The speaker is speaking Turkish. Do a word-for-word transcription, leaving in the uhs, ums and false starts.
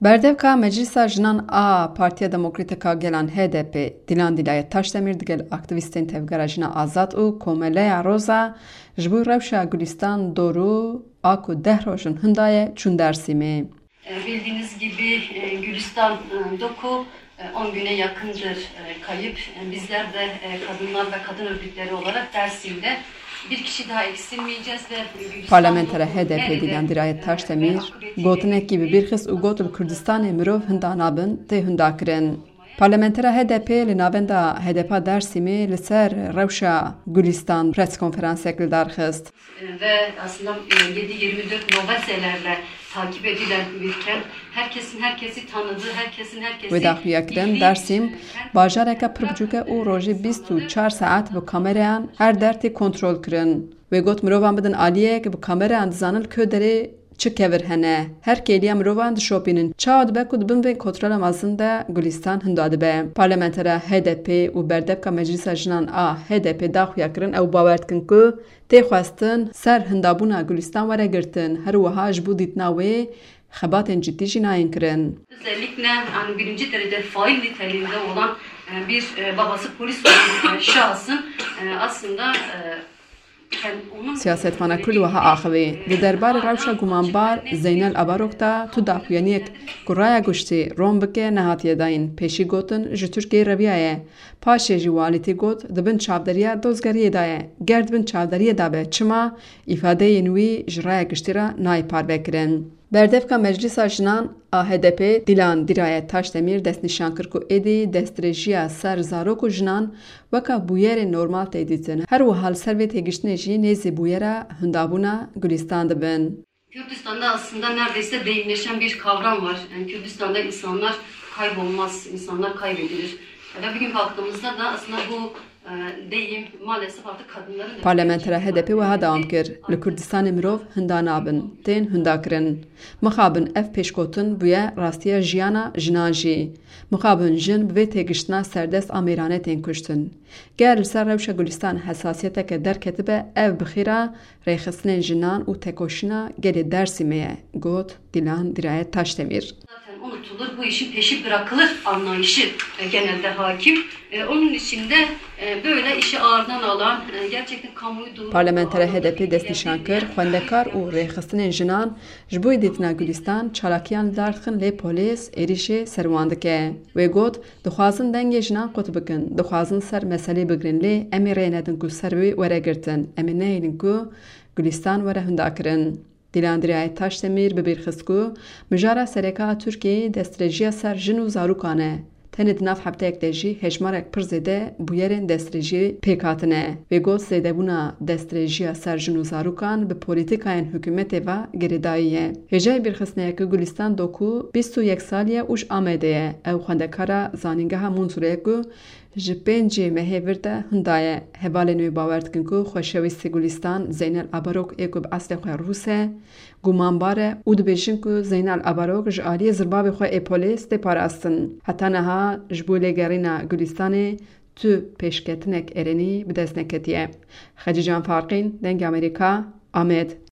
Berdevka Meclisa Jinan a Partiya Demokratîka Gelan H D P Dilan Dilayet Taşdemir digel aktivistên tevgera jina azad û Komeleya Roza ji bo rewşa Gulistan dorû a ku deh roj in Hindaye çûn Dêrsimê. Bildiğiniz gibi Gülistan Doku on güne yakındır kayıp. Bizler de kadınlar ve kadın örgütleri olarak Dersim'de bir kişi daha eksilmeyeceğiz ve Parlamentere H D P Dilan Dilayet Taşdemir gotinek gibi bir xist û got li Kurdistanê mirov hinda nabin tê hinda kirin. Parlamentere H D P li navenda H D P Dêrsimê li ser rewşa Gulistan pres konferansek li darxist. Ve aslında yedi yirmi dört noveselerle takip edilen ülke, herkesin herkesi tanıdığı, herkesin herkesi Ve daxuya kirin Dêrsim bajareka pir biçûk e û rojê bîst û çar saet bi kamerayan her dertê kontrol kirin. Ve got mirovan bidin aliyek bi kamerayan dizanin li ku derê çi kevir hene. Her kêliya mirovan dişopînin. Çawa dibe ku dibin vê kontrola mezin de Gulistan hinda dibe. Parlamentera H D P û berdevka Meclisa Jinan a H D P daxuya kirin ew bawer dikin ku tê xwestin ser hindabûna Gulistan were girtin. Her wiha ji bo dîtina wê xebatên ciddî jî nayên kirin. Özellikle yani birinci derece fail niteliğinde olan bir babası polis olan şahsın aslında Siyasetmana Kurd wiha axivî. Di derbarê rewşa gumanbar Zeynel Abarok da tu daxuyaniyek ku raya guştî rom bike nehatiye dayîn. Pêşî gotin ji Tirkiyeyê reviya ye. Paşê jî walîtî got dibin çavderiya dozgeriyê da ye. Ger dibin çavderiyê da be çima îfadeyên wî ji raya giştî ra nayê parvekirin. Berdevka Meclisa Jinan a H D P Dilan Dilayet Taşdemir destnîşan kir ku êdî destdirêjiya ser zarok û jinan weka bûyerên normal tê dîtin. Her wiha li ser vê têgiştinê jî nêzî bûyera hindabûna Gulistan dibin. Kürdistan'da aslında neredeyse deyimleşen bir kavram var. Yani Kürdistan'da insanlar kaybolmaz, insanlar kaybedilir. Ve bugün baktığımızda da aslında bu deyim maalesef artık kadınların... Parlamentera H D P wiha dawam kir. Li Kurdistanê mirov hinda nabin, tên hinda kirin. Mixabin ev pêşgotin bûye rastiya jiyana jinan jî. Mixabin jin bi vê têgiştina serdest a mêranê tên kuştin. Ger li ser rewşa Gulistan hesasiyeteke derketibe ev bi xêra rêxistinên jinan û tekoşîna gelê Dêrsimê ye, got Dilan Dilayet Taşdemir. Zaten unutulur, bu işin peşi bırakılır anlayışı genelde hakim. Onun için de böyle işi ağırdan alan, gerçekten kamuyu doğru... Parlamentere H D P destnîşan kir, xwendekar û rêxistinên jinan ji bo dîtina Gulistan çalakiyan li dar dixin lê polîs êrişê serwan dike. Wê got dixwazin dengê jinan qut bikin, dixwazin ser meselê bigirin lê em ê rê nedin ku ser wê were girtin. Em ê nehêlin ku Gulistan were hinda kirin. Dilan Dilayet Taşdemir bi bêrxist ku mijara sereka Tirkiyeyê destdirêjiya ser jin û zarokan e. Tenê di nav hefteyek de jî hejmarek pir zêde bûyerên destdirêjiyê pêk hatine. Wê got zêdebûna destdirêjiya ser jin û zarokan bi polîtîkayên hikûmetê ve gerêdayî ye. Hêjayê bêrxistineyeke Gulistan Doku bîst û yek salî ye û ji Amêdê ye. Ew xwendekara zanîngeha Monsurê ye ku ji pêncê mehê vir de hinda ye. Hevalên wê bawer dikin ku xweşewîstê Gulistan Zeynel Abarok ê ku bi eslê xwe Rûs e, gumanbar e û dibêjin ku Zeynel Abarok ji aliyê zirbavê xwe ê polîs tê parastin. Heta niha ji bo lêgerîna Gulistanê tu pêşketinek êrenî bi dest neketiye. Xecî Can Farqîn, Dengê Amerîka, Amed.